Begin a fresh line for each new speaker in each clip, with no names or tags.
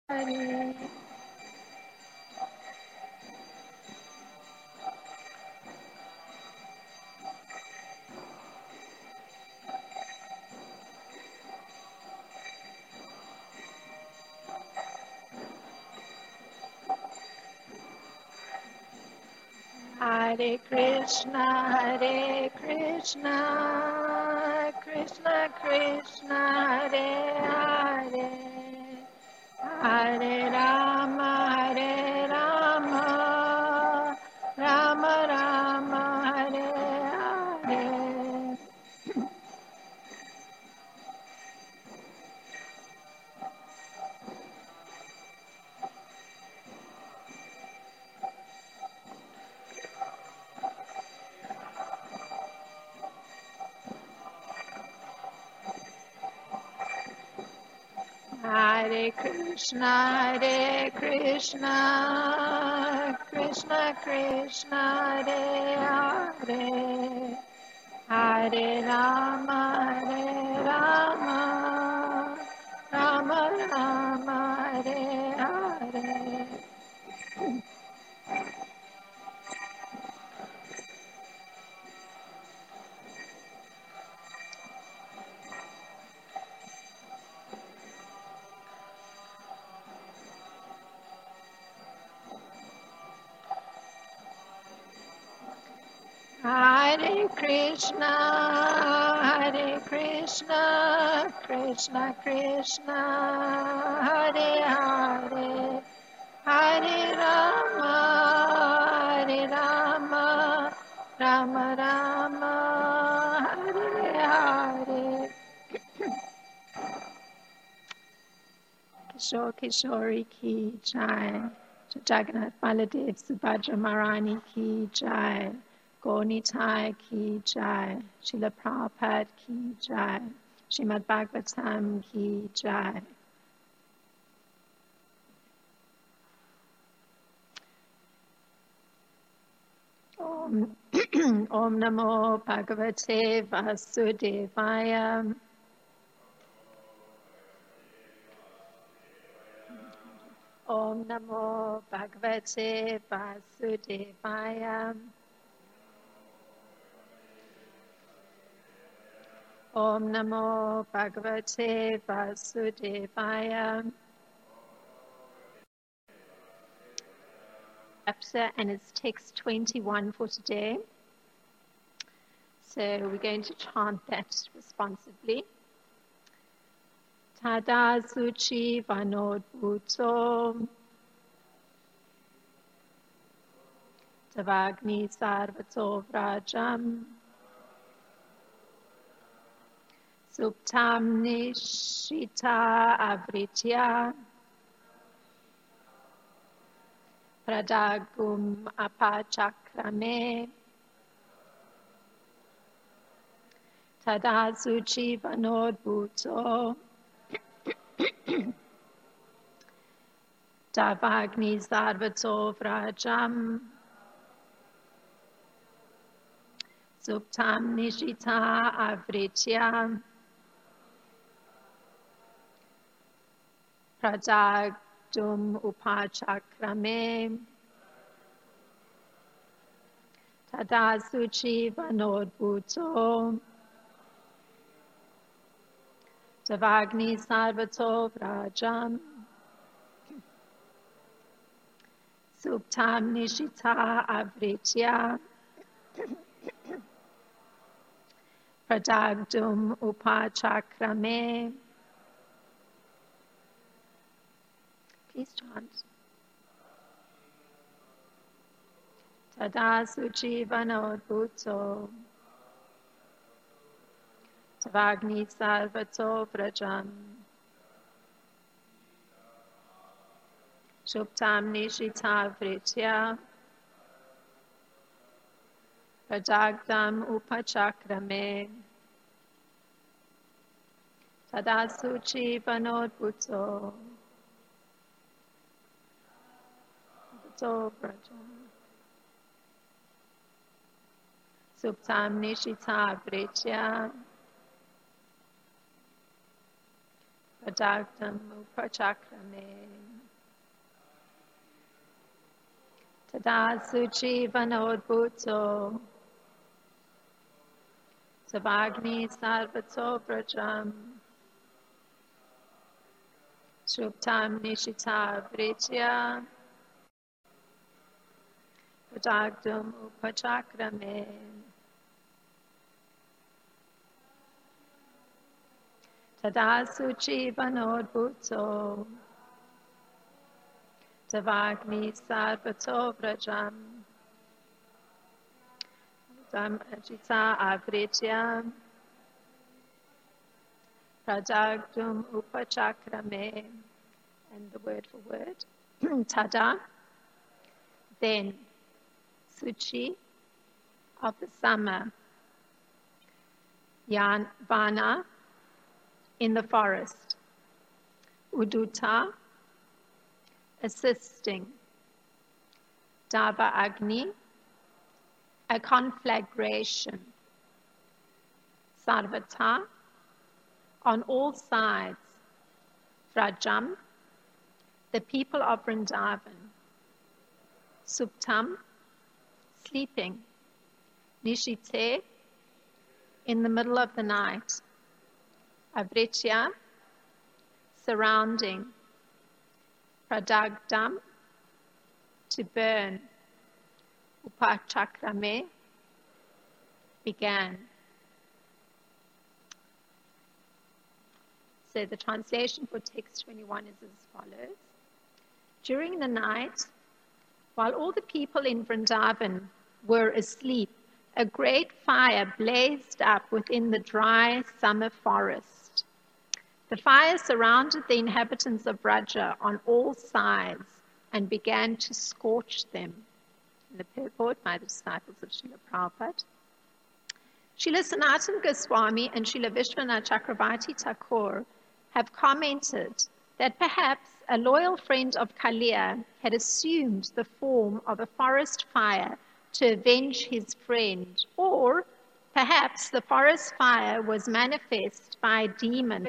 Hare. Hare Krishna, Krishna Krishna, Hare Hare, Hare Rama, Rama Rama, Hare Hare. Hare Krishna, Krishna Krishna, Hare Hare, Hare Rama, Rama Rama, Hare Hare. Hare Krishna, Krishna Krishna, Hare Hare, Hare Rama, Rama Rama, Hare Hare. Kishore Kishori ki jai, Jagannath Baladev Subhadra Marani ki jai, Gaunitai ki jai, Srila Prabhupada ki jai, Srimad Bhagavatam ki jai. Om Namo Bhagavate Vasudevaya. Om Namo Bhagavate Vasudevaya. Om Namo Bhagavate Vasudevaya. Chapter and it's text 21 for today. So we're going to chant that responsibly. Tada Suchi Vanod Bhutso Tavagni Sarvato Vrajam Suptam Nishita Avritya Pradagum Apachakrame Tada Suchi Vanod Bhutso Tavagni Sarvato Vrajam Suptam Nishita Avritya Pradagdum Upachakrame Tadasuchi Vanod Bhutso Tavagni Sarvato Vrajam Suptam Nishita Avritya Pradagdum Upachakrame. Please chant. Tadasuchi Vanod Bhutso Tavagni Sarvato Vrajam Suptam Nishita Vritya Pradagdam Upachakrame Tadasuchi Vanod Bhutso Vrajam Suptam Nishita Vritya Pradagdam Upachakrame Tada Suchi Vanodbhuto Savagni Sarvato Brajam Shubtam Nishita Vritya Pradagdum Upachakrame Tada Suchi Vanodbhuto Savagni Sarvato Brajam Jita Avritya Pradagdum Upachakrame, and the word for word, Tada, then, Suchi, of the summer, Vana, in the forest, Uduta, assisting, Dava Agni, a conflagration, Sarvata, on all sides, Vrajam, the people of Vrindavan, Suptam, sleeping, Nishite, in the middle of the night, Avritya, surrounding, Pradagdam, to burn, Upachakrame, began. So the translation for text 21 is as follows. During the night, while all the people in Vrindavan were asleep, a great fire blazed up within the dry summer forest. The fire surrounded the inhabitants of Vraja on all sides and began to scorch them. In the purport by the disciples of Srila Prabhupada. Srila Sanatana Goswami and Srila Vishwanath Chakravarti Thakur have commented that perhaps a loyal friend of Kaliya had assumed the form of a forest fire to avenge his friend, or perhaps the forest fire was manifest by a demon.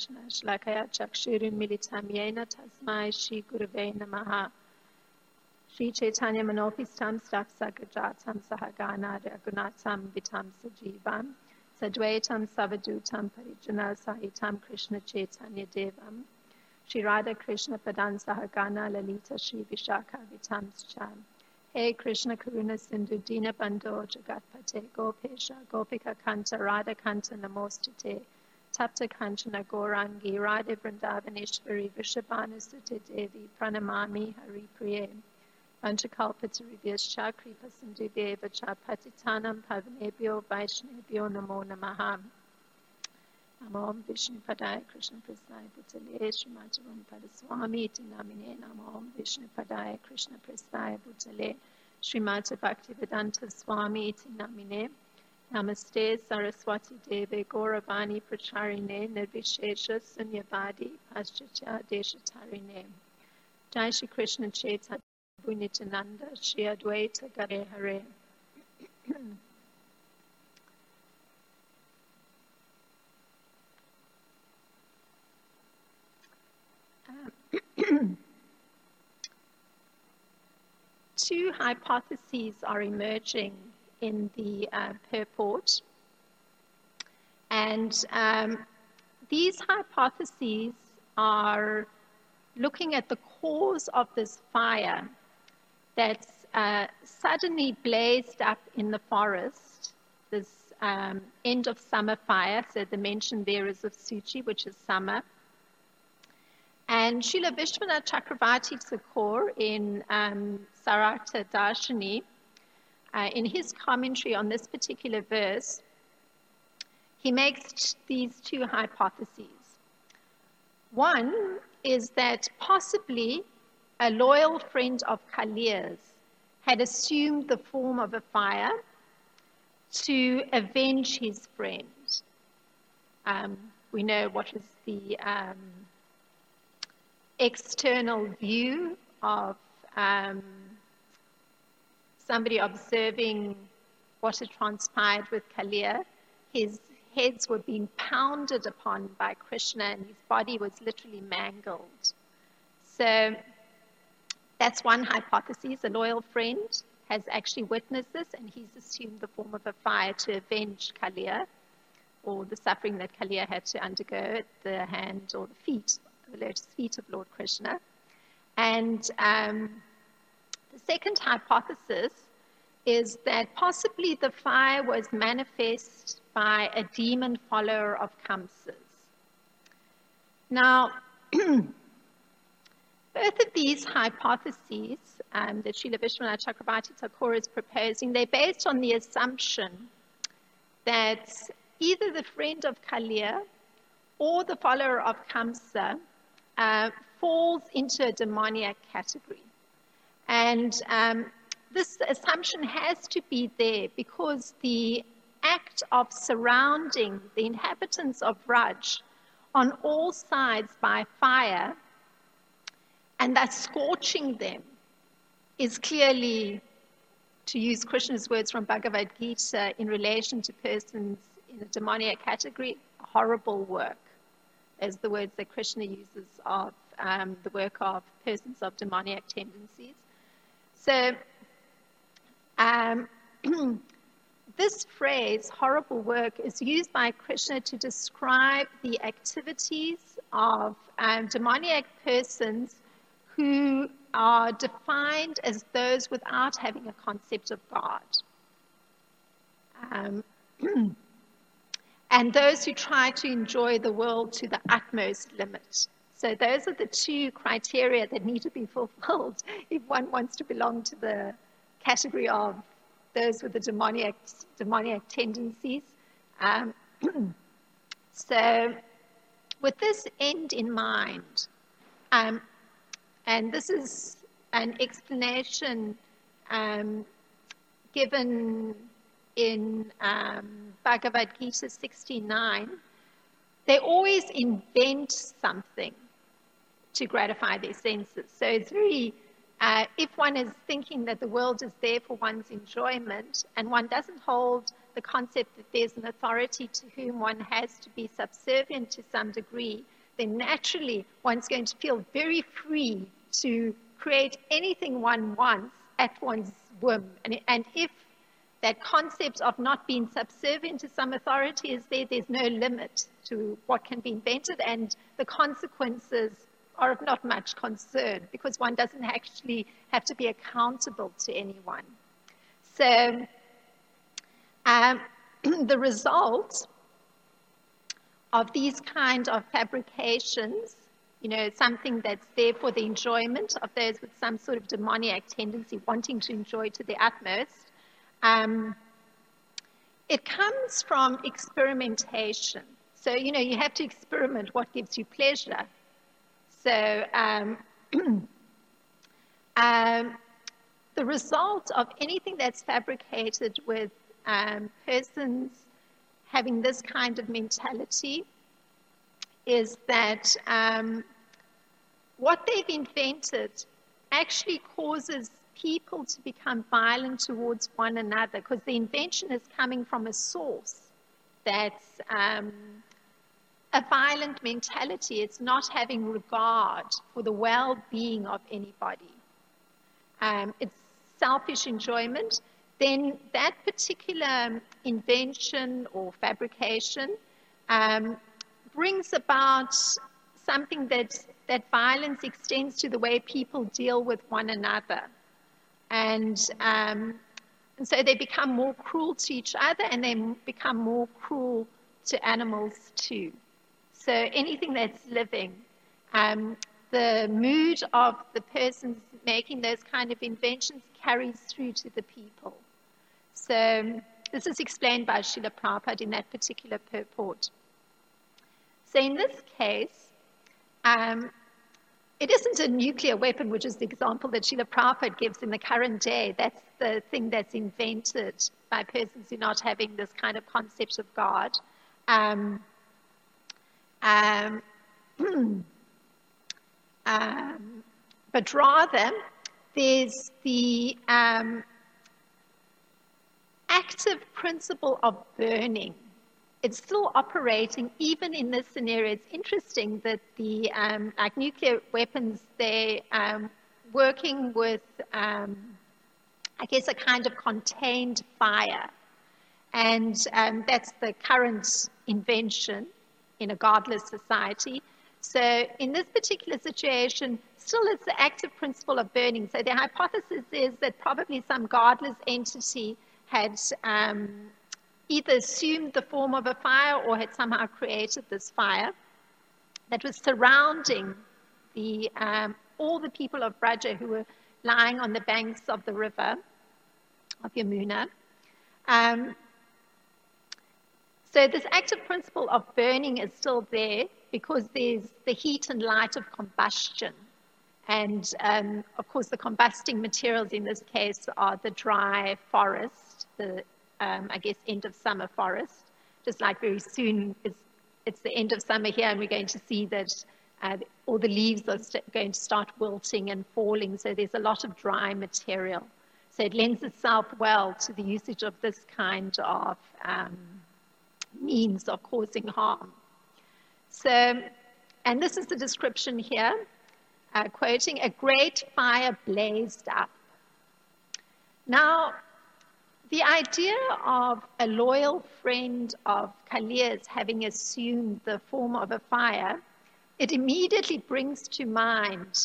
Shri Chaitanya Manopistam Staksagajatam Sahagana Ragunatam Vitam Sajivam Sadvaitam Savadutam Parijana Sahitam Krishna Chaitanya Devam Shri Radha Krishna Padan Sahagana Lalita Shri Vishaka Vitam Cham Hey Krishna Karuna Sindhu Dina Bando Jagatpate Gopesha Gopika Kanta Radha Kanta Namostate Tapta Kanchana Gorangi Radha Vrindavaneshwari Vishabhana Sute Devi Pranamami Hari Priye Vanchakalpataribhyascha Kripa Sindhubhyeva Cha Patitanam Pavanebhyo Vaishnebhyo Namo Namaha. Namo Vishnu Padaya Krishna Prasaya Bhutale Srimataram Padaswami Iti Namine Namo Vishnu Padaya Krishna Prasaya Bhutale Srimata Bhaktivedanta Swami Iti Namine Namaste Saraswati Deve Gauravani Pracharine Nirvishesha Sunyavadi Paschatya Deshatarine. Jai Shri Krishna Chaitanya Nityananda Shri Advaita Gadadhara Hare. Two hypotheses are emerging in the purport, and these hypotheses are looking at the cause of this fire that's suddenly blazed up in the forest, this end of summer fire. So the mention there is of Suchi, which is summer. And Srila Vishwanath Chakravarti Thakur in Sarartha Darshani, in his commentary on this particular verse, he makes these two hypotheses. One is that possibly a loyal friend of Kaliya's had assumed the form of a fire to avenge his friend. We know what is the external view of somebody observing what had transpired with Kaliya. His heads were being pounded upon by Krishna and his body was literally mangled. So That's one hypothesis. A loyal friend has actually witnessed this, and he's assumed the form of a fire to avenge Kalia, or the suffering that Kalia had to undergo at the hand or the feet, the lotus feet of Lord Krishna. And the second hypothesis is that possibly the fire was manifest by a demon follower of Kamsa's. Now, both of these hypotheses that Srila Vishwanath Chakrabarti Thakur is proposing, they're based on the assumption that either the friend of Kalia or the follower of Kamsa falls into a demoniac category. And this assumption has to be there because the act of surrounding the inhabitants of Raj on all sides by fire and thus scorching them is clearly, to use Krishna's words from Bhagavad Gita, in relation to persons in a demoniac category, a horrible work, as the words that Krishna uses of the work of persons of demoniac tendencies. So this phrase, horrible work, is used by Krishna to describe the activities of demoniac persons who are defined as those without having a concept of God. And those who try to enjoy the world to the utmost limit. So those are the two criteria that need to be fulfilled if one wants to belong to the category of those with the demoniac tendencies. So with this end in mind, and this is an explanation given in Bhagavad Gita 69, they always invent something to gratify their senses. So it's very, if one is thinking that the world is there for one's enjoyment and one doesn't hold the concept that there's an authority to whom one has to be subservient to some degree, then naturally one's going to feel very free to create anything one wants at one's whim. And if that concept of not being subservient to some authority is there, there's no limit to what can be invented, and the consequences are of not much concern because one doesn't actually have to be accountable to anyone. So the result of these kind of fabrications, something that's there for the enjoyment of those with some sort of demoniac tendency, wanting to enjoy to the utmost, it comes from experimentation. So, you have to experiment what gives you pleasure. So the result of anything that's fabricated with persons having this kind of mentality is that what they've invented actually causes people to become violent towards one another because the invention is coming from a source that's a violent mentality. It's not having regard for the well-being of anybody. It's selfish enjoyment. Then that particular invention or fabrication brings about something that violence extends to the way people deal with one another. And so they become more cruel to each other and they become more cruel to animals too. So anything that's living, the mood of the persons making those kind of inventions carries through to the people. So this is explained by Srila Prabhupada in that particular purport. So in this case, it isn't a nuclear weapon, which is the example that Srila Prabhupada gives in the current day. That's the thing that's invented by persons who are not having this kind of concept of God. But rather, there's the active principle of burning. It's still operating even in this scenario. It's interesting that the like nuclear weapons, they working with, I guess, a kind of contained fire. And that's the current invention in a godless society. So in this particular situation, still it's the active principle of burning. So the hypothesis is that probably some godless entity had either assumed the form of a fire or had somehow created this fire that was surrounding all the people of Braja who were lying on the banks of the river of Yamuna. So this active principle of burning is still there because there's the heat and light of combustion. And of course, the combusting materials in this case are the dry forest, the, I guess, end of summer forest. Just like very soon, it's the end of summer here, and we're going to see that all the leaves are going to start wilting and falling. So there's a lot of dry material. So it lends itself well to the usage of this kind of means of causing harm. So, and this is the description here, quoting, "A great fire blazed up." Now, the idea of a loyal friend of Kalia's having assumed the form of a fire, it immediately brings to mind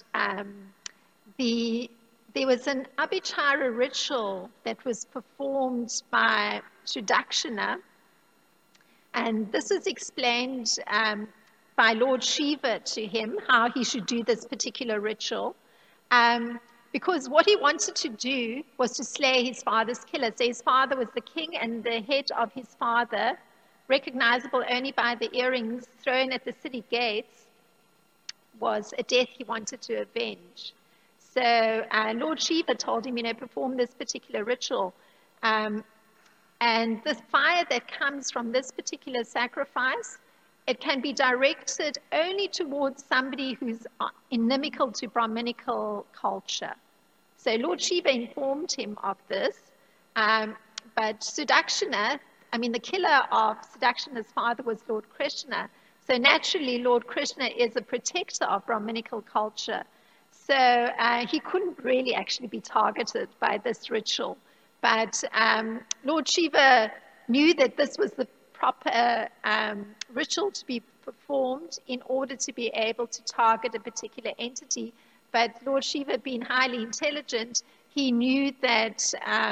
there was an Abhichara ritual that was performed by Sudakshina, and this is explained by Lord Shiva to him, how he should do this particular ritual, because what he wanted to do was to slay his father's killer. So his father was the king, and the head of his father, recognizable only by the earrings thrown at the city gates, was a death he wanted to avenge. So Lord Shiva told him, perform this particular ritual. And the fire that comes from this particular sacrifice, it can be directed only towards somebody who's inimical to Brahminical culture. So Lord Shiva informed him of this, but Sudakshina, the killer of Sudakshina's father was Lord Krishna. So naturally, Lord Krishna is a protector of Brahminical culture. So he couldn't really actually be targeted by this ritual. But Lord Shiva knew that this was the proper ritual to be performed in order to be able to target a particular entity. But Lord Shiva, being highly intelligent, he knew that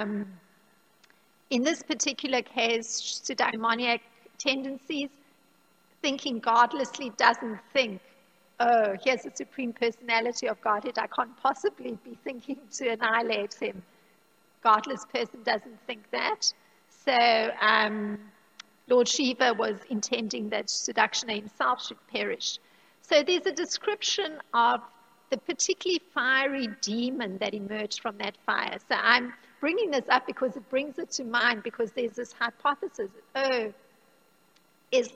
in this particular case, demoniac tendencies, thinking godlessly doesn't think, oh, here's the Supreme Personality of Godhead, I can't possibly be thinking to annihilate him. Godless person doesn't think that. So Lord Shiva was intending that Sudakshina himself should perish. So there's a description of the particularly fiery demon that emerged from that fire. So I'm bringing this up because it brings it to mind, because there's this hypothesis, is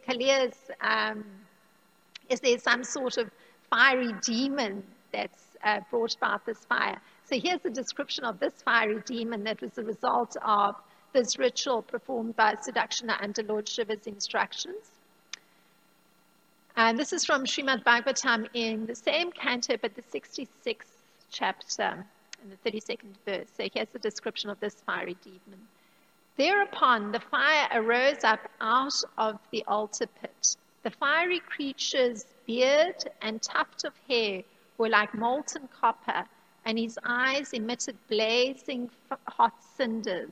there some sort of fiery demon that's brought about this fire? So here's a description of this fiery demon that was the result of this ritual performed by Sudakshina under Lord Shiva's instructions. And this is from Srimad Bhagavatam in the same canto, but the 66th chapter and the 32nd verse. So here's the description of this fiery demon. Thereupon the fire arose up out of the altar pit. The fiery creature's beard and tuft of hair were like molten copper, and his eyes emitted blazing hot cinders.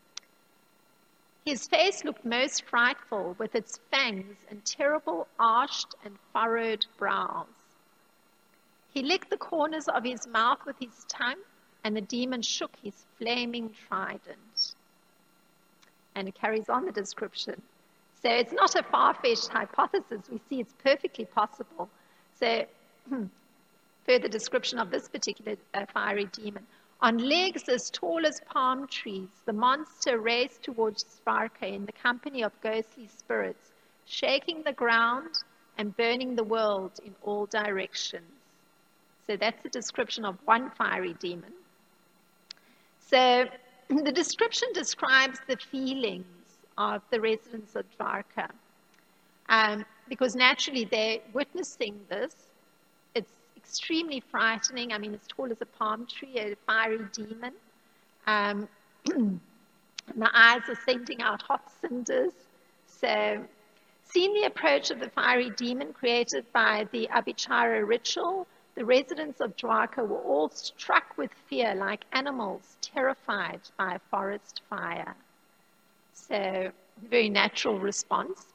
His face looked most frightful, with its fangs and terrible arched and furrowed brows. He licked the corners of his mouth with his tongue, and the demon shook his flaming trident. And it carries on the description. So it's not a far-fetched hypothesis. We see it's perfectly possible. So further description of this particular fiery demon. On legs as tall as palm trees, the monster raced towards Svarka in the company of ghostly spirits, shaking the ground and burning the world in all directions. So that's the description of one fiery demon. So the description describes the feelings of the residents of Dwarka. Because naturally they're witnessing this. It's extremely frightening. I mean, as tall as a palm tree, a fiery demon. And the eyes are sending out hot cinders. So, seeing the approach of the fiery demon created by the Abhichara ritual, the residents of Dwarka were all struck with fear like animals terrified by a forest fire. So, very natural response.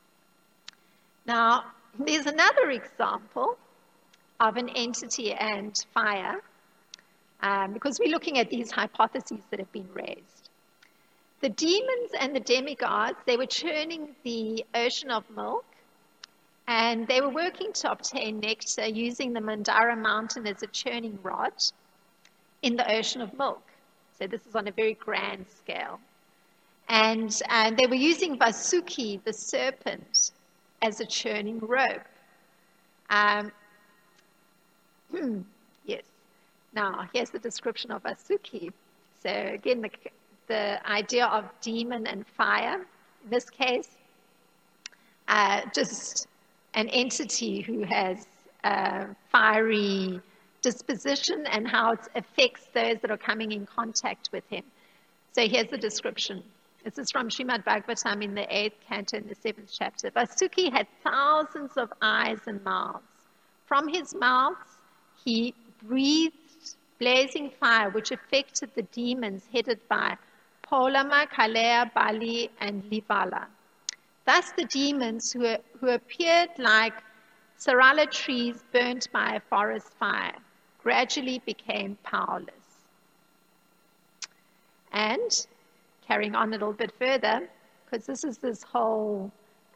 Now, there's another example of an entity and fire, because we're looking at these hypotheses that have been raised. The demons and the demigods, they were churning the ocean of milk, and they were working to obtain nectar using the Mandara mountain as a churning rod in the ocean of milk. So this is on a very grand scale. And they were using Vasuki, the serpent, as a churning rope. Yes. Now, here's the description of Vasuki. So again, the idea of demon and fire, in this case, just an entity who has a fiery disposition and how it affects those that are coming in contact with him. So here's the description. This is from Srimad Bhagavatam in the 8th canto in the 7th chapter. Vasuki had thousands of eyes and mouths. From his mouths, he breathed blazing fire, which affected the demons headed by Polama, Kalea, Bali, and Livala. Thus the demons who appeared like sarala trees burnt by a forest fire gradually became powerless. And carrying on a little bit further, because this is this whole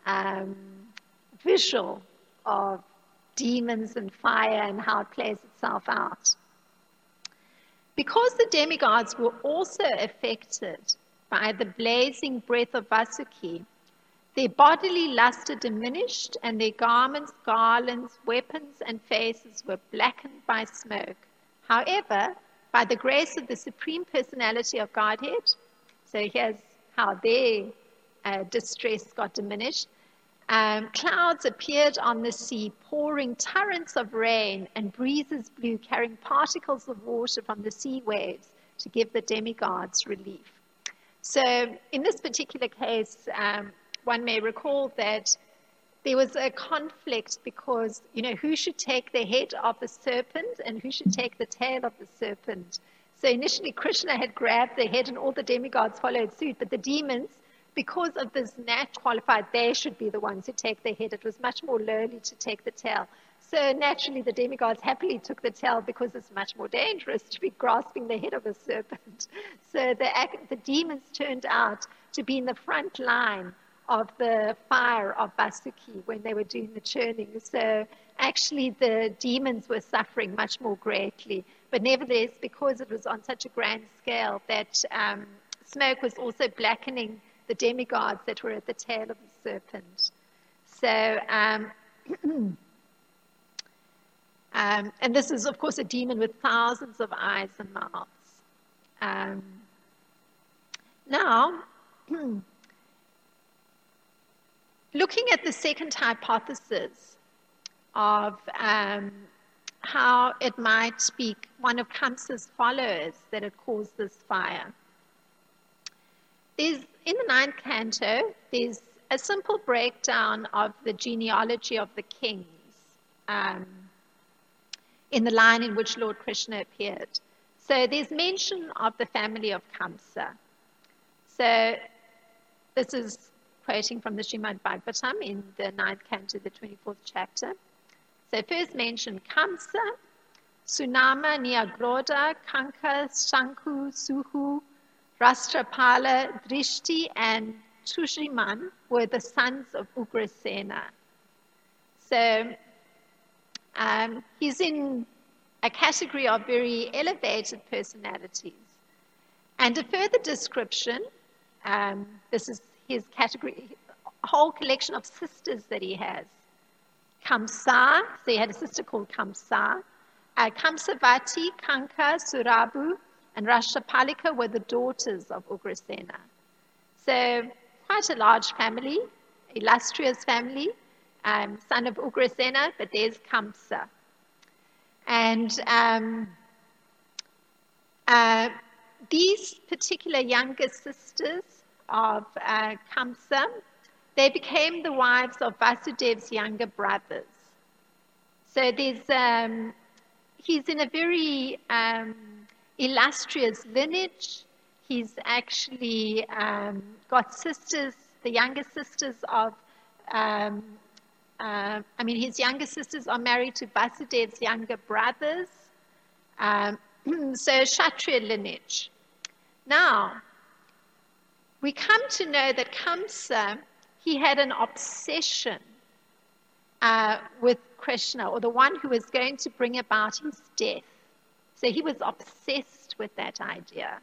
visual of demons and fire and how it plays itself out. Because the demigods were also affected by the blazing breath of Vasuki, their bodily luster diminished and their garments, garlands, weapons, and faces were blackened by smoke. However, by the grace of the Supreme Personality of Godhead, so here's how their distress got diminished. Clouds appeared on the sea, pouring torrents of rain, and breezes blew, carrying particles of water from the sea waves to give the demigods relief. So in this particular case, one may recall that there was a conflict because, who should take the head of the serpent and who should take the tail of the serpent. So initially Krishna had grabbed the head and all the demigods followed suit, but the demons, because of this qualified, they should be the ones who take the head. It was much more lowly to take the tail. So naturally the demigods happily took the tail because it's much more dangerous to be grasping the head of a serpent. So the demons turned out to be in the front line of the fire of Vasuki when they were doing the churning. So actually the demons were suffering much more greatly. But nevertheless, because it was on such a grand scale, that smoke was also blackening the demigods that were at the tail of the serpent. So, and this is, of course, a demon with thousands of eyes and mouths. Now, looking at the second hypothesis of how it might be one of Kamsa's followers that had caused this fire. In the 9th canto, there's a simple breakdown of the genealogy of the kings in the line in which Lord Krishna appeared. So there's mention of the family of Kamsa. So this is quoting from the Srimad Bhagavatam in the 9th canto, the 24th chapter. So first mention Kamsa, Sunama, Niagrodha, Kanka, Shanku, Suhu, Rashtrapala, Drishti, and Tushiman were the sons of Ugrasena. So he's in a category of very elevated personalities. And a further description, this is his category, a whole collection of sisters that he has. Kamsa, so he had a sister called Kamsa. Kamsavati, Kanka, Surabu, and Rashtrapalika were the daughters of Ugrasena. So quite a large family, illustrious family, son of Ugrasena, but there's Kamsa. And these particular younger sisters of Kamsa, they became the wives of Vasudev's younger brothers. So he's in a very illustrious lineage. He's actually got sisters, the younger sisters of, his younger sisters are married to Vasudev's younger brothers. So Kshatriya lineage. Now, we come to know that Kamsa, he had an obsession with Krishna, or the one who was going to bring about his death. So he was obsessed with that idea.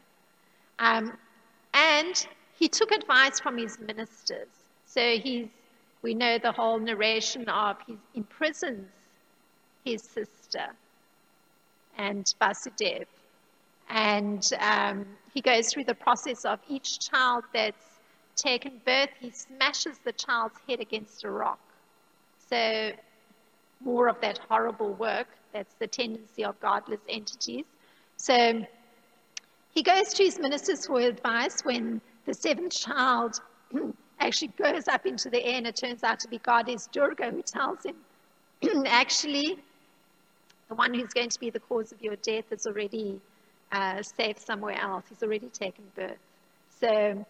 And he took advice from his ministers. So we know the whole narration of he imprisons his sister and Vasudev. And he goes through the process of each child that's taken birth, he smashes the child's head against a rock. So more of that horrible work, that's the tendency of godless entities. So he goes to his ministers for advice when the seventh child actually goes up into the air, and it turns out to be Goddess Durga, who tells him, actually, the one who's going to be the cause of your death is already safe somewhere else. He's already taken birth. So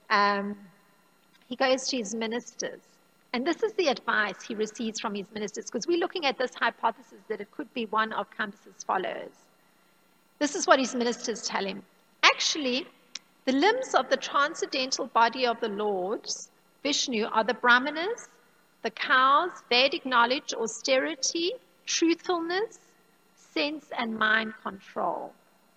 he goes to his ministers. And this is the advice he receives from his ministers, because we're looking at this hypothesis that it could be one of Kamsa's followers. This is what his ministers tell him. Actually, the limbs of the transcendental body of the Lord, Vishnu, are the Brahmanas, the cows, Vedic knowledge, austerity, truthfulness, sense and mind control,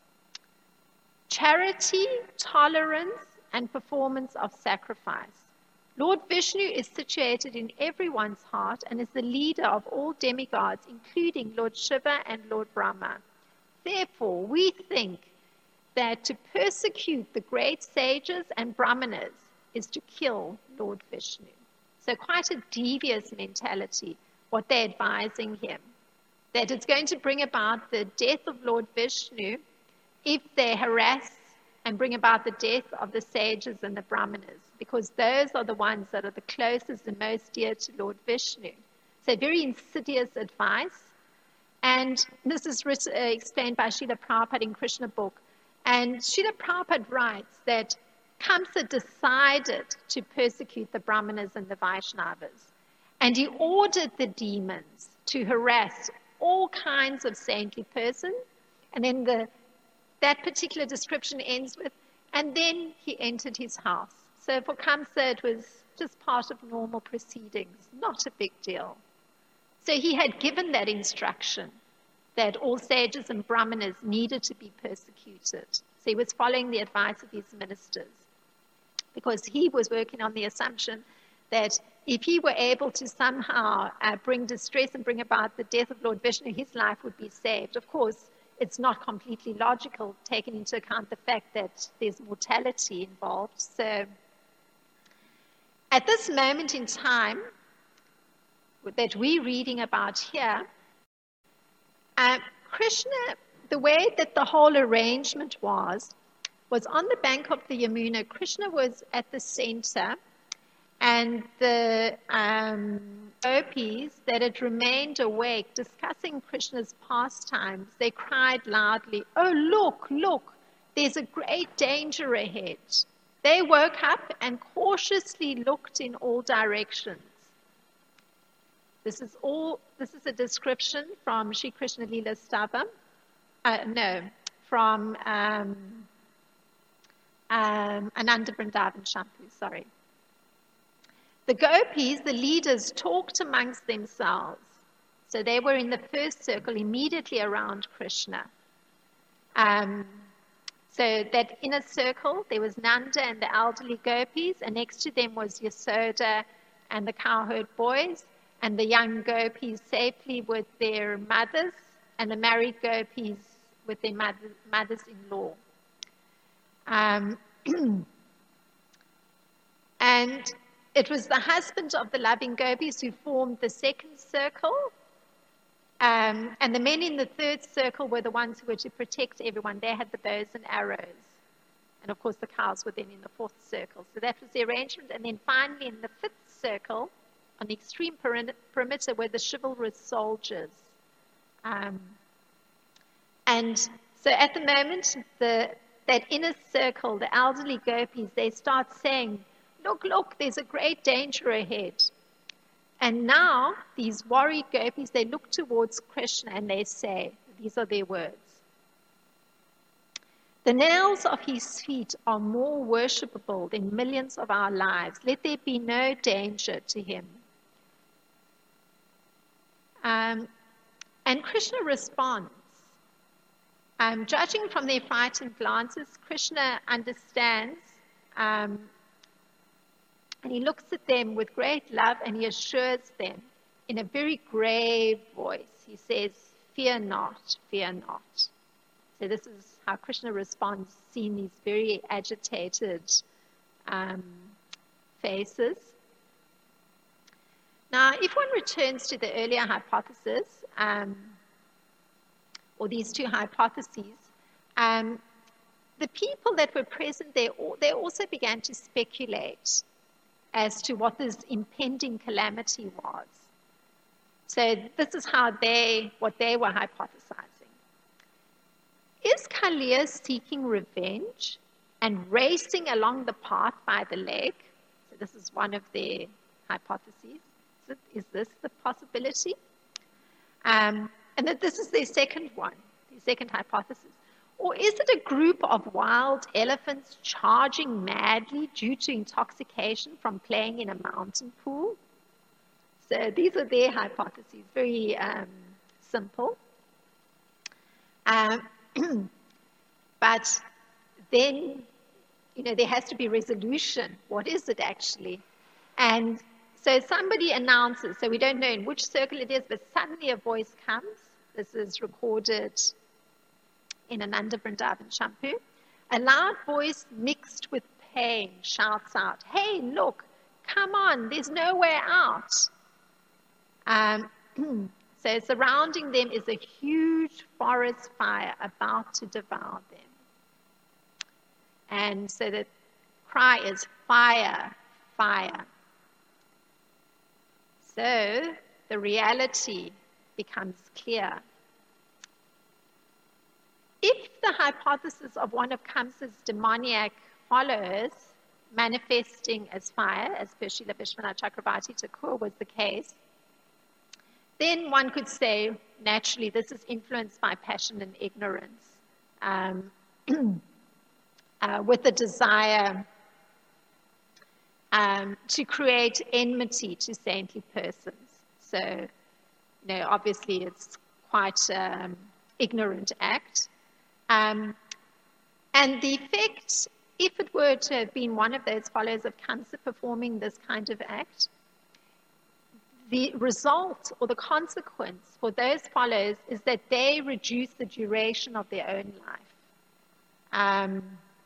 charity, tolerance, and performance of sacrifice. Lord Vishnu is situated in everyone's heart and is the leader of all demigods, including Lord Shiva and Lord Brahma. Therefore, we think that to persecute the great sages and Brahmanas is to kill Lord Vishnu. So quite a devious mentality, what they're advising him, that it's going to bring about the death of Lord Vishnu if they harass and bring about the death of the sages and the Brahmanas, because those are the ones that are the closest and most dear to Lord Vishnu. So very insidious advice. And this is explained by Srila Prabhupada in Krishna book. And Srila Prabhupada writes that Kamsa decided to persecute the Brahmanas and the Vaishnavas. And he ordered the demons to harass all kinds of saintly persons. And then that particular description ends with, and then he entered his house. So for Kamsa, it was just part of normal proceedings, not a big deal. So he had given that instruction that all sages and Brahmanas needed to be persecuted. So he was following the advice of his ministers, because he was working on the assumption that if he were able to somehow bring distress and bring about the death of Lord Vishnu, his life would be saved. Of course, it's not completely logical, taking into account the fact that there's mortality involved. So at this moment in time that we're reading about here, Krishna, the way that the whole arrangement was on the bank of the Yamuna. Krishna was at the center, and the gopis that had remained awake discussing Krishna's pastimes, they cried loudly, "Oh, look, there's a great danger ahead." They woke up and cautiously looked in all directions. This is a description from Sri Krishna Leela Stavam. From Ananda Vrindavan Shampoo, sorry. The gopis, the leaders, talked amongst themselves. So they were in the first circle immediately around Krishna. So that inner circle, there was Nanda and the elderly gopis, and next to them was Yasoda and the cowherd boys, and the young gopis safely with their mothers, and the married gopis with their mothers-in-law. And it was the husband of the loving gopis who formed the second circle, And the men in the third circle were the ones who were to protect everyone. They had the bows and arrows. And of course, the cows were then in the fourth circle. So that was the arrangement. And then finally, in the fifth circle, on the extreme perimeter, were the chivalrous soldiers. And so at the moment, that inner circle, the elderly gopis, they start saying, look, look, there's a great danger ahead. And now these worried gopis, they look towards Krishna and they say, these are their words. The nails of his feet are more worshipable than millions of our lives. Let there be no danger to him. And Krishna responds. Judging from their frightened glances, Krishna understands, and he looks at them with great love and he assures them in a very grave voice. He says, fear not, fear not. So this is how Krishna responds, seeing these very agitated faces. Now, if one returns to the earlier hypothesis, or these two hypotheses, the people that were present there, they also began to speculate as to what this impending calamity was. So this is what they were hypothesizing. Is Kalia seeking revenge and racing along the path by the lake? So this is one of their hypotheses. Is this the possibility? And that this is their second one, their second hypothesis. Or is it a group of wild elephants charging madly due to intoxication from playing in a mountain pool? So these are their hypotheses, very simple. But then, there has to be resolution. What is it actually? And so somebody announces, so we don't know in which circle it is, but suddenly a voice comes. This is recorded in Ananda Vrindavan Champu. A loud voice mixed with pain shouts out, hey, look, come on, there's no way out. So surrounding them is a huge forest fire about to devour them. And so the cry is fire, fire. So the reality becomes clear. If the hypothesis of one of Kamsa's demoniac followers manifesting as fire, as per Srila Vishwanath Chakravarti Thakur was the case, then one could say, naturally, this is influenced by passion and ignorance, with the desire to create enmity to saintly persons. So, obviously it's quite ignorant act. And the effect, if it were to have been one of those followers of Kamsa performing this kind of act, the result or the consequence for those followers is that they reduce the duration of their own life.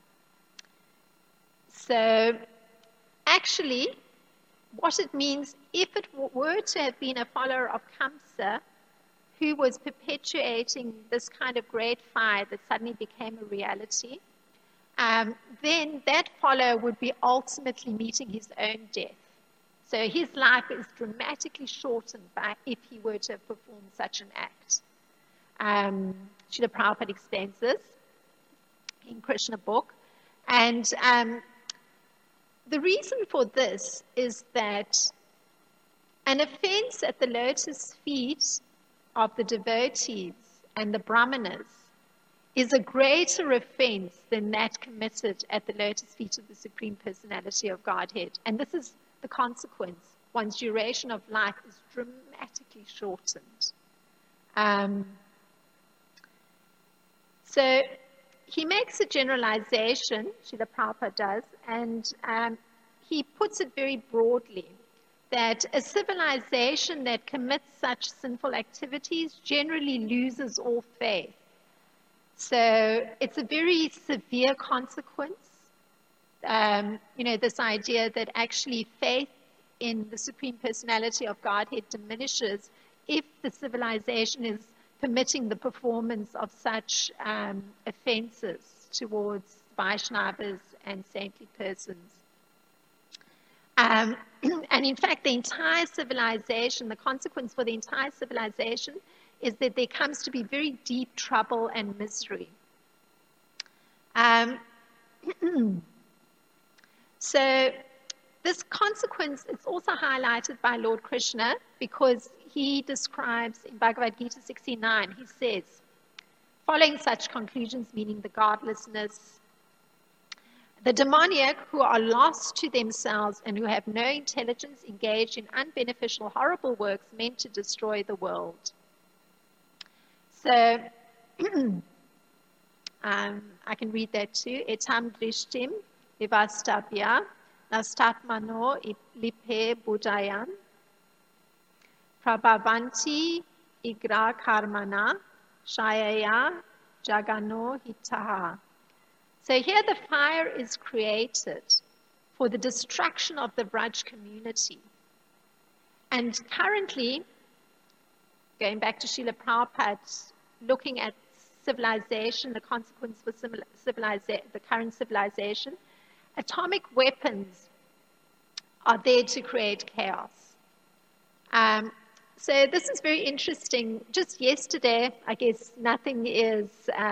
So actually, what it means, if it were to have been a follower of Kamsa who was perpetuating this kind of great fire that suddenly became a reality, then that follower would be ultimately meeting his own death. So his life is dramatically shortened if he were to have performed such an act. Srila Prabhupada explains this in Krishna book. And the reason for this is that an offense at the lotus feet of the devotees and the brahmanas is a greater offense than that committed at the lotus feet of the Supreme Personality of Godhead. And this is the consequence. One's duration of life is dramatically shortened. So he makes a generalization, Srila Prabhupada does, and he puts it very broadly, that a civilization that commits such sinful activities generally loses all faith. So it's a very severe consequence. This idea that actually faith in the Supreme Personality of Godhead diminishes if the civilization is permitting the performance of such offenses towards Vaishnavas and saintly persons. And in fact, the entire civilization, the consequence for the entire civilization is that there comes to be very deep trouble and misery. So this consequence is also highlighted by Lord Krishna, because he describes in Bhagavad Gita 69, he says, following such conclusions, meaning the godlessness, the demoniac who are lost to themselves and who have no intelligence engaged in unbeneficial, horrible works meant to destroy the world. So, I can read that too. Etam drishtim vivastabhya nastatmano lipe buddhayan prabhavanti igra karmana shayaya jagano hitaha. So here the fire is created for the destruction of the Vraj community. And currently, going back to Srila Prabhupada, looking at civilization, the consequence for the current civilization, atomic weapons are there to create chaos. So this is very interesting. Just yesterday, I guess nothing is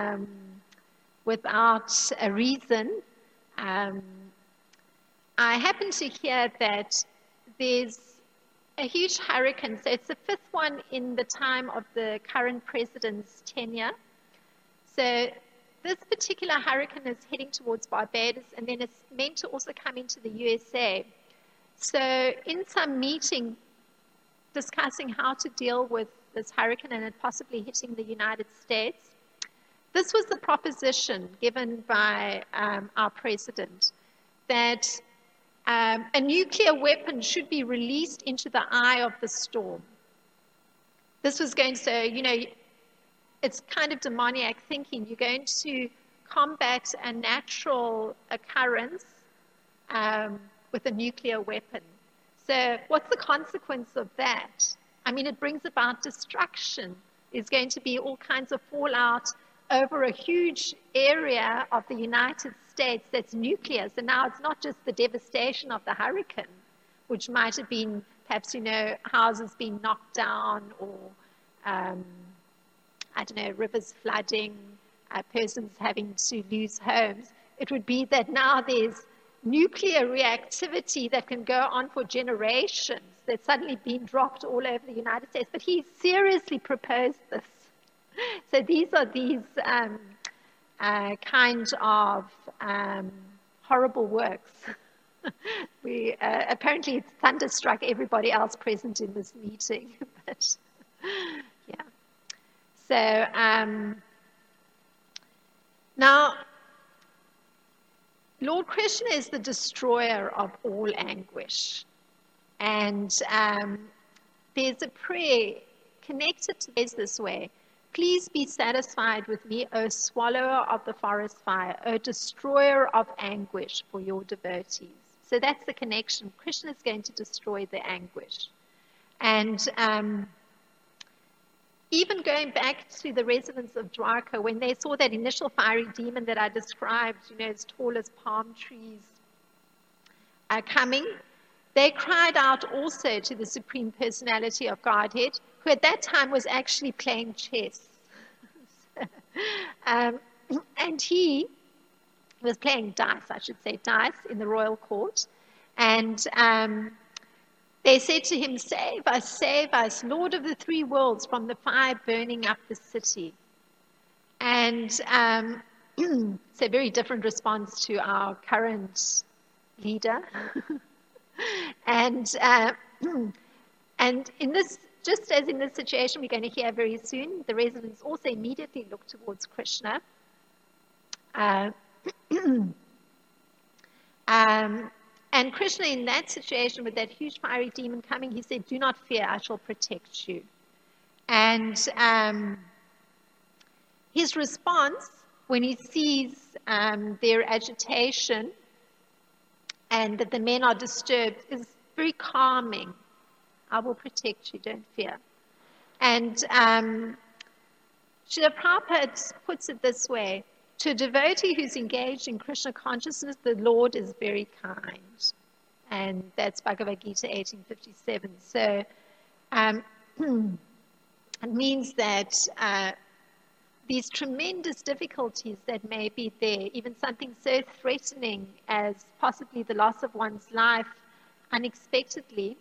without a reason. I happen to hear that there's a huge hurricane. So it's the fifth one in the time of the current president's tenure. So this particular hurricane is heading towards Barbados, and then it's meant to also come into the USA. So in some meeting discussing how to deal with this hurricane and it possibly hitting the United States, this was the proposition given by our president, that a nuclear weapon should be released into the eye of the storm. This was going to, it's kind of demoniac thinking. You're going to combat a natural occurrence with a nuclear weapon. So what's the consequence of that? I mean, it brings about destruction. There's going to be all kinds of fallout over a huge area of the United States that's nuclear. So now it's not just the devastation of the hurricane, which might have been perhaps, houses being knocked down, or, rivers flooding, persons having to lose homes. It would be that now there's nuclear reactivity that can go on for generations that's suddenly been dropped all over the United States. But he seriously proposed this. So these are kind of horrible works. Apparently it's thunderstruck everybody else present in this meeting. But yeah. So now, Lord Krishna is the destroyer of all anguish. And there's a prayer connected to this way. Please be satisfied with me, O swallower of the forest fire, O destroyer of anguish for your devotees. So that's the connection. Krishna is going to destroy the anguish. And even going back to the residents of Dwarka, when they saw that initial fiery demon that I described, as tall as palm trees, coming, they cried out also to the Supreme Personality of Godhead, who at that time was actually playing chess. And he was playing dice in the royal court. And they said to him, save us, Lord of the three worlds, from the fire burning up the city. And it's a very different response to our current leader. And in this, just as in this situation we're going to hear very soon, the residents also immediately look towards Krishna. And Krishna, in that situation with that huge fiery demon coming, he said, do not fear, I shall protect you. And his response, when he sees their agitation and that the men are disturbed, is very calming. I will protect you, don't fear. And Srila Prabhupada puts it this way: to a devotee who's engaged in Krishna consciousness, the Lord is very kind. And that's Bhagavad Gita 1857. So it means that these tremendous difficulties that may be there, even something so threatening as possibly the loss of one's life unexpectedly,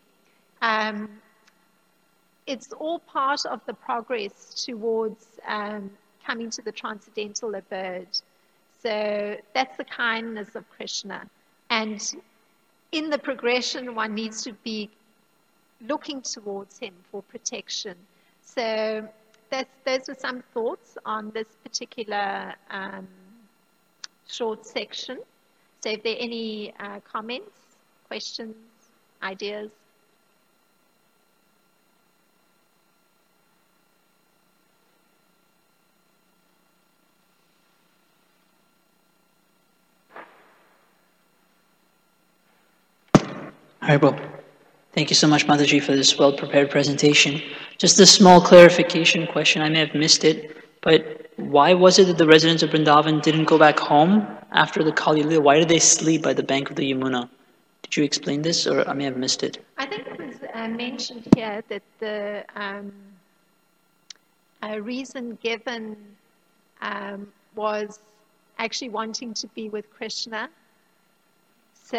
it's all part of the progress towards coming to the transcendental abode. So that's the kindness of Krishna. And in the progression, one needs to be looking towards him for protection. So those were some thoughts on this particular short section. So if there are any comments, questions, ideas?
Well, thank you so much, Mataji, for this well-prepared presentation. Just a small clarification question. I may have missed it, but why was it that the residents of Vrindavan didn't go back home after the Kali Lila? Why did they sleep by the bank of the Yamuna? Did you explain this, or I may have missed it?
I think it was mentioned here that the reason given was actually wanting to be with Krishna. So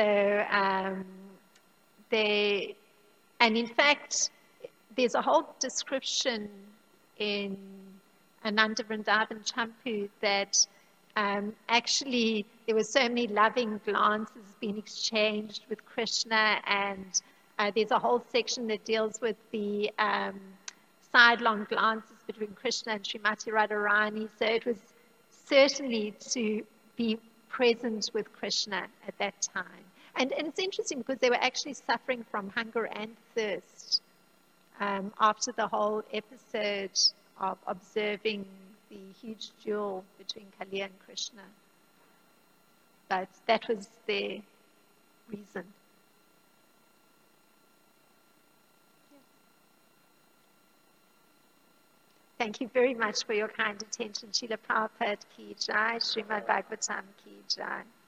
and in fact, there's a whole description in Ananda Vrindavan Champu that actually there were so many loving glances being exchanged with Krishna, and there's a whole section that deals with the sidelong glances between Krishna and Srimati Radharani. So it was certainly to be present with Krishna at that time. And it's interesting because they were actually suffering from hunger and thirst after the whole episode of observing the huge duel between Kali and Krishna. But that was their reason. Thank you very much for your kind attention. Srila Prabhupada ki jai, Srimad Bhagavatam ki jai.